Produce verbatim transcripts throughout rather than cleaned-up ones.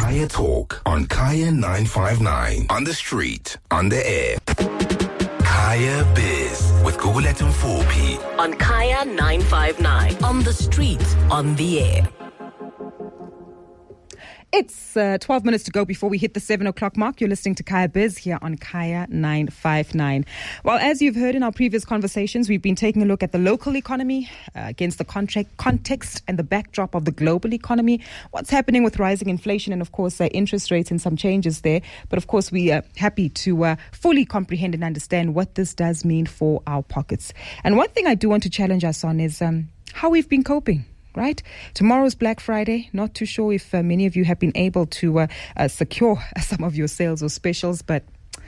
Kaya Talk on Kaya nine five nine. On the street, on the air. Kaya Biz with Guguletu Mfuphi. On Kaya nine five nine. On the street, on the air. It's uh, twelve minutes to go before we hit the seven o'clock mark. You're listening to Kaya Biz here on Kaya nine five nine. Well, as you've heard in our previous conversations, we've been taking a look at the local economy uh, against the contract context and the backdrop of the global economy, what's happening with rising inflation and, of course, uh, interest rates and some changes there. But, of course, we are happy to uh, fully comprehend and understand what this does mean for our pockets. And one thing I do want to challenge us on is um, how we've been coping. Right? Tomorrow's Black Friday. Not too sure if uh, many of you have been able to uh, uh, secure some of your sales or specials, but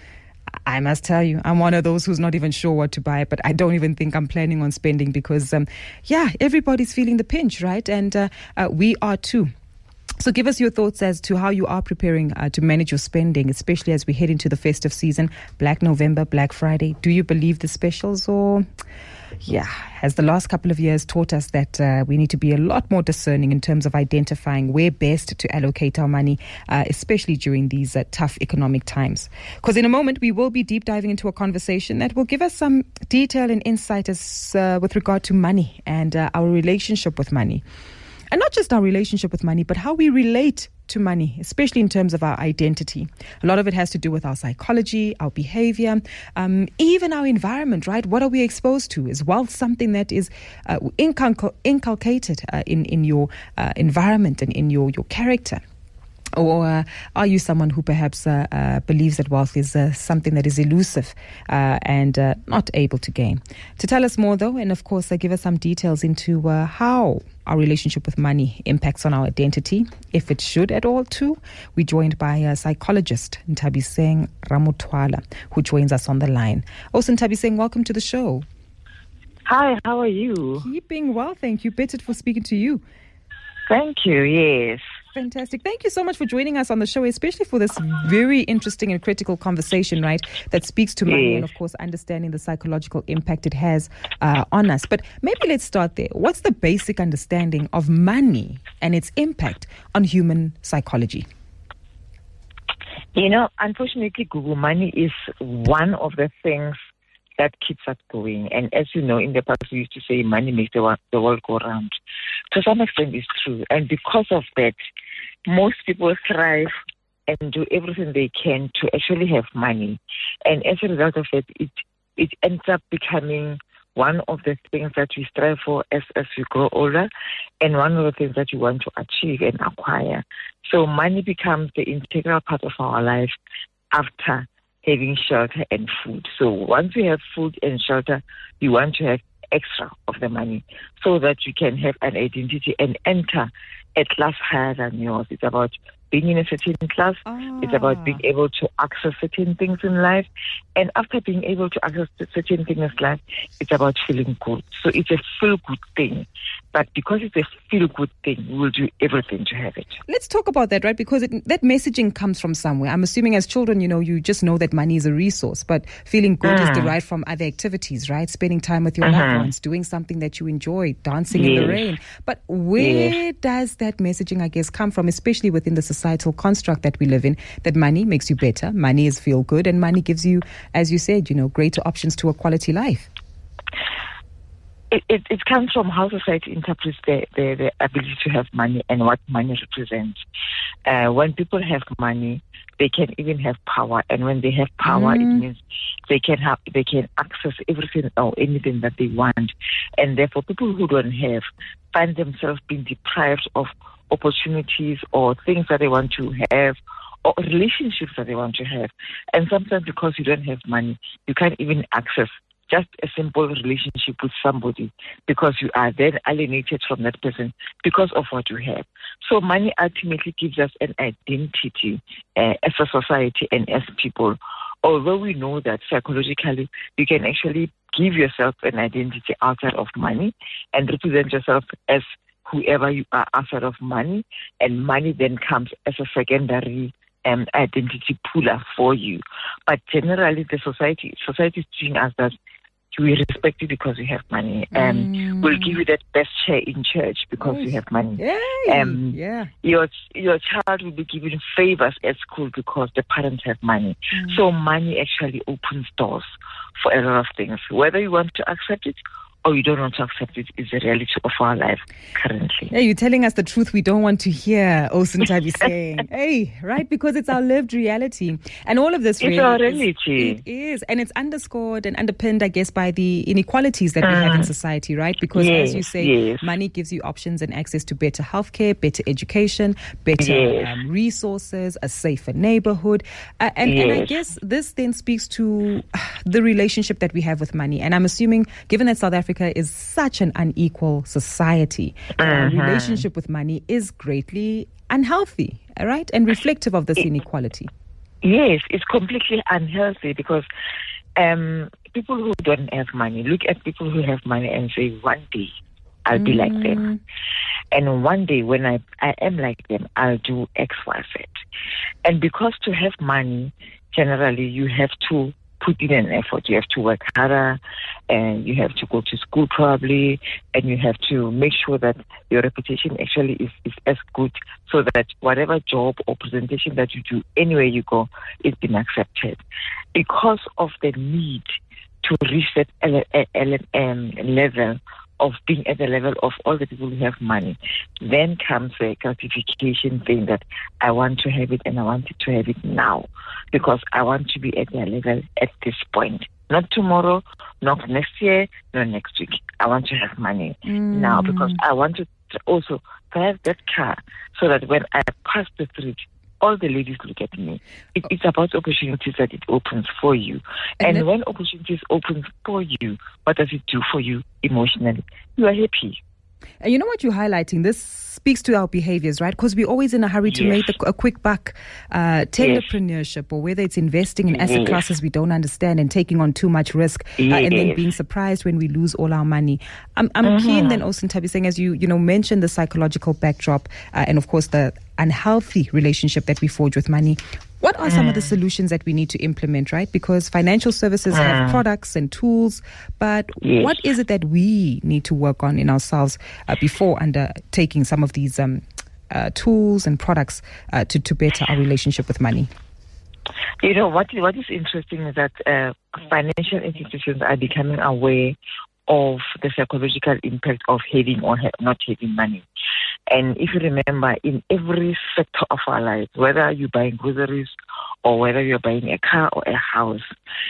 I must tell you, I'm one of those who's not even sure what to buy, but I don't even think I'm planning on spending because, um, yeah, everybody's feeling the pinch, right? And uh, uh, we are too. So give us your thoughts as to how you are preparing uh, to manage your spending, especially as we head into the festive season, Black November, Black Friday. Do you believe the specials or... Yeah, has the last couple of years taught us that uh, we need to be a lot more discerning in terms of identifying where best to allocate our money, uh, especially during these uh, tough economic times. Because in a moment, we will be deep diving into a conversation that will give us some detail and insight as uh, with regard to money and uh, our relationship with money. And not just our relationship with money, but how we relate to money, especially in terms of our identity. A lot of it has to do with our psychology, our behavior, um, even our environment, right? What are we exposed to? Is wealth something that is uh, incul- inculcated uh, in, in your uh, environment and in your, your character? Or uh, are you someone who perhaps uh, uh, believes that wealth is uh, something that is elusive uh, and uh, not able to gain? To tell us more, though, and of course, uh, give us some details into uh, how our relationship with money impacts on our identity, if it should at all, too, we're joined by a psychologist, Nthabiseng Ramothwala, who joins us on the line. Also, Nthabiseng, welcome to the show. Hi, how are you? Keeping well, thank you. Bettered for speaking to you. Thank you, yes. Fantastic. Thank you so much for joining us on the show, especially for this very interesting and critical conversation, right, that speaks to money yes. and, of course, understanding the psychological impact it has uh, on us. But maybe let's start there. What's the basic understanding of money and its impact on human psychology? You know, unfortunately, Google, money is one of the things that keeps us going. And as you know, in the past, we used to say money makes the world, the world go round. To some extent, it's true. And because of that, most people strive and do everything they can to actually have money. And as a result of it, it, it ends up becoming one of the things that we strive for as, as we grow older, and one of the things that we want to achieve and acquire. So money becomes the integral part of our life after having shelter and food. So once you have food and shelter, you want to have extra of the money so that you can have an identity and enter a class higher than yours. It's about being in a certain class. Ah. It's about being able to access certain things in life. And after being able to access certain things in life, it's about feeling good. So it's a feel-good thing. But because it's a feel-good thing, we will do everything to have it. Let's talk about that, right? Because it, that messaging comes from somewhere. I'm assuming as children, you know, you just know that money is a resource, but feeling good mm. is derived from other activities, right? Spending time with your mm-hmm. loved ones, doing something that you enjoy, dancing yes. in the rain. But where yes. does that messaging, I guess, come from, especially within the societal construct that we live in, that money makes you better, money is feel good, and money gives you, as you said, you know, greater options to a quality life? It, it, it comes from how society interprets the, the, the ability to have money and what money represents. Uh, when people have money, they can even have power, and when they have power, mm. it means they can have they can access everything or anything that they want. And therefore, people who don't have find themselves being deprived of opportunities or things that they want to have, or relationships that they want to have. And sometimes because you don't have money, you can't even access just a simple relationship with somebody because you are then alienated from that person because of what you have. So money ultimately gives us an identity uh, as a society and as people. Although we know that psychologically you can actually give yourself an identity outside of money and represent yourself as whoever you are outside of money, and money then comes as a secondary um, identity puller for you. But generally, the society society is teaching us that we respect you because you have money. Um, Mm. We'll give you that best chair in church because you have money. Yay. Um, yeah. Your your child will be given favors at school because the parents have money. Mm. So money actually opens doors for a lot of things. Whether you want to accept it or you don't want to accept it is the reality of our life currently. Hey, you're telling us the truth we don't want to hear, Osuntabi saying. Hey, right? Because it's our lived reality. And all of this It's really our is- reality. it is. And it's underscored and underpinned, I guess, by the inequalities that we have in society, right? Because as you Yes, say, yes. money gives you options and access to better healthcare, better education, better Yes. um, resources, a safer neighborhood. Uh, and, and I Yes. guess this then speaks to uh, the relationship that we have with money. And I'm assuming, given that South Africa is such an unequal society, uh, our relationship with money is greatly unhealthy, all right, and reflective of this inequality. Yes, it's completely unhealthy because um, people who don't have money look at people who have money and say, one day I'll be like them. And one day when I, I am like them, I'll do X, Y, Z. And because to have money, generally you have to put in an effort. You have to work harder and you have to go to school probably, and you have to make sure that your reputation actually is, is as good so that whatever job or presentation that you do anywhere you go is being accepted. Because of the need to reach that ele- ele- um, level of being at the level of all the people who have money, then comes the gratification thing that I want to have it and I want to have it now because I want to be at their level at this point. Not tomorrow, not next year, not next week. I want to have money Mm. now because I want to also drive that car so that when I pass the street, all the ladies look at me. It, it's about opportunities that it opens for you. And And, that- when opportunities open for you, what does it do for you emotionally? You are happy. And you know what you're highlighting? This speaks to our behaviors, right? Because we're always in a hurry to Yes. make the, a quick buck. Uh, tenderpreneurship, or whether it's investing in asset Yes. classes we don't understand and taking on too much risk, uh, and then Yes. being surprised when we lose all our money. I'm, I'm keen then, Osuntabi, saying, as you you know mentioned the psychological backdrop, uh, and of course the unhealthy relationship that we forge with money. What are some of the solutions that we need to implement, right? Because financial services have products and tools, but Yes. what is it that we need to work on in ourselves uh, before undertaking some of these um, uh, tools and products uh, to, to better our relationship with money? You know, what what is interesting is that uh, financial institutions are becoming aware of the psychological impact of having or ha- not having money. And if you remember, in every sector of our lives, whether you're buying groceries or whether you're buying a car or a house,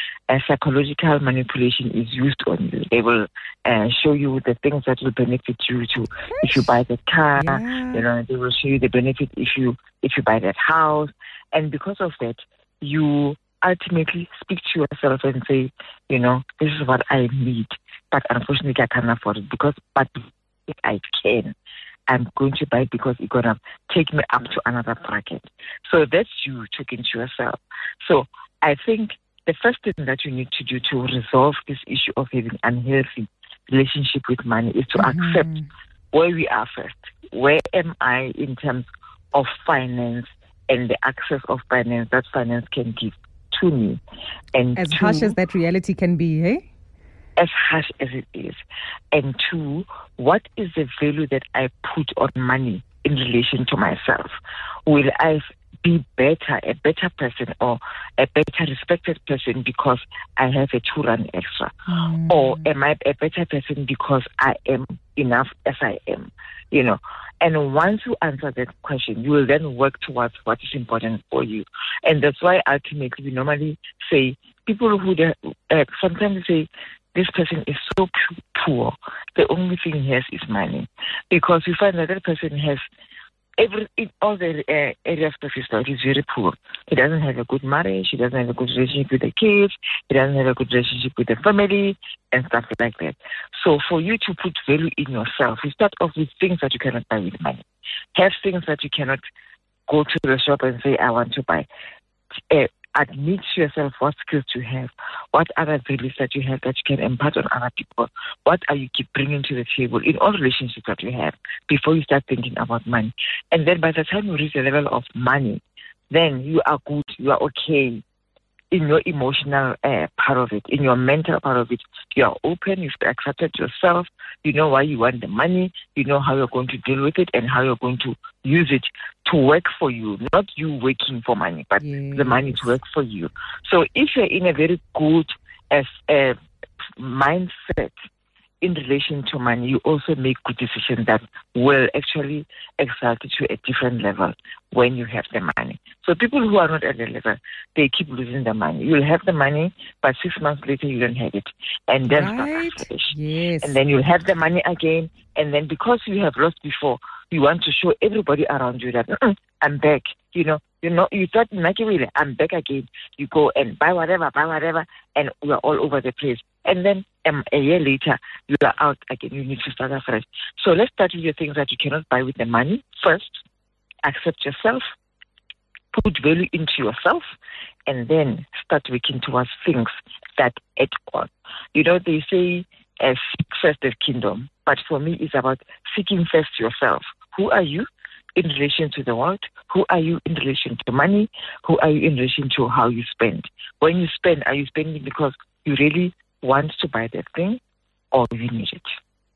a psychological manipulation is used on you. They will uh, show you the things that will benefit you to if you buy that car. Yeah. You know, they will show you the benefit if you if you buy that house. And because of that, you ultimately speak to yourself and say, you know, this is what I need, but unfortunately I can't afford it because, but if I can, I'm going to buy it because it's going to take me up to another bracket. So that's you talking to yourself. So I think the first thing that you need to do to resolve this issue of having unhealthy relationship with money is to Mhm. accept where we are first. Where am I in terms of finance and the access of finance that finance can give to me? And As two, harsh as that reality can be, eh? as harsh as it is. And two, what is the value that I put on money in relation to myself? Will I be better, a better person or a better respected person because I have a two rand extra? Mm. Or am I a better person because I am enough as I am? You know, and once you answer that question, you will then work towards what is important for you. And that's why ultimately we normally say, people who uh, sometimes say, this person is so poor, the only thing he has is money. Because you find that that person has every, in all the uh, areas of his life, he's very poor. He doesn't have a good marriage, he doesn't have a good relationship with the kids, he doesn't have a good relationship with the family, and stuff like that. So for you to put value in yourself, you start off with things that you cannot buy with money. Have things that you cannot go to the shop and say, I want to buy. Uh, admit to yourself what skills you have, what other values that you have that you can impart on other people, what are you keep bringing to the table in all relationships that you have before you start thinking about money. And then by the time you reach the level of money, then you are good, you are okay. in your emotional uh, part of it, in your mental part of it, you are open, you've accepted yourself, you know why you want the money, you know how you're going to deal with it and how you're going to use it to work for you, not you working for money, but yes. the money to work for you. So if you're in a very good as a mindset in relation to money, you also make good decisions that will actually exalt you to a different level when you have the money. So people who are not at the level, they keep losing the money. You'll have the money, but six months later you don't have it. And then right. start yes. And then you'll have the money again. And then because you have lost before, you want to show everybody around you that I'm back. You know, you know, you thought I'm back again. You go and buy whatever, buy whatever, and we're all over the place. And then um, a year later, you are out again. You need to start afresh. So let's start with the things that you cannot buy with the money. First, accept yourself, put value into yourself, and then start working towards things that add on. You know, they say, uh, seek first the kingdom. But for me, it's about seeking first yourself. Who are you in relation to the world? Who are you in relation to money? Who are you in relation to how you spend? When you spend, are you spending because you really want to buy that thing or you need it?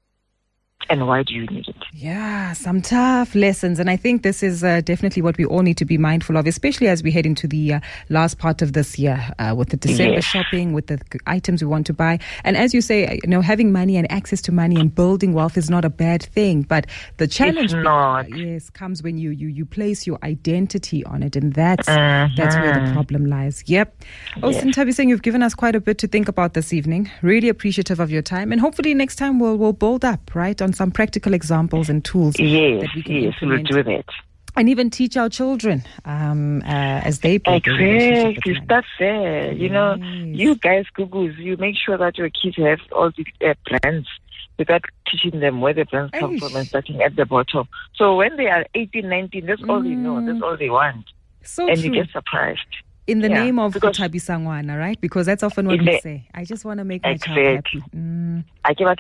And why do you need it? Yeah, some tough lessons. And I think this is uh, definitely what we all need to be mindful of, especially as we head into the uh, last part of this year uh, with the December yes. shopping, with the items we want to buy. And as you say, you know, having money and access to money and building wealth is not a bad thing. But the challenge it's not. yes, comes when you, you, you place your identity on it. And that's, uh-huh. that's where the problem lies. Yep. Olsen yes. Thabiseng, you've given us quite a bit to think about this evening. Really appreciative of your time. And hopefully next time we'll, we'll build up, right, on some practical examples and tools yes, that we can yes, implement. We'll do that. And even teach our children um, uh, as they build exactly. Start there. Yes. You know, you guys, Googles, you make sure that your kids have all the uh, plans without teaching them where the plans come Eish. from and starting at the bottom. So when they are eighteen, nineteen, that's all Mm. they know. That's all they want. So and true. you get surprised. In the Yeah, name of because- Kuthabisangwana, right? Because that's often what In we the- say. I just want to make my Exactly. child happy. Mm. I give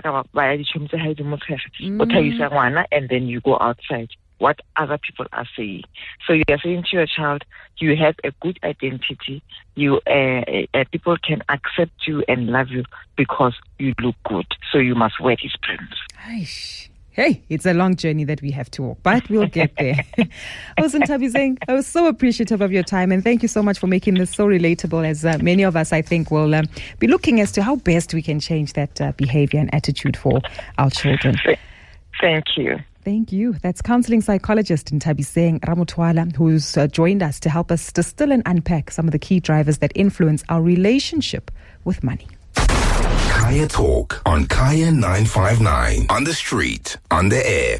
a and then you go outside. What other people are saying. So you are saying to your child, you have a good identity. You uh, uh, people can accept you and love you because you look good. So you must wear these prints. Aish. Hey, it's a long journey that we have to walk, but we'll get there. Olsen Thabiseng, I was so appreciative of your time, and thank you so much for making this so relatable, as uh, many of us, I think, will um, be looking as to how best we can change that uh, behavior and attitude for our children. Thank you. Thank you. That's counseling psychologist Thabiseng Ramothwala, who's uh, joined us to help us distill and unpack some of the key drivers that influence our relationship with money. Kaya Talk on Kaya nine five nine. On the street, on the air.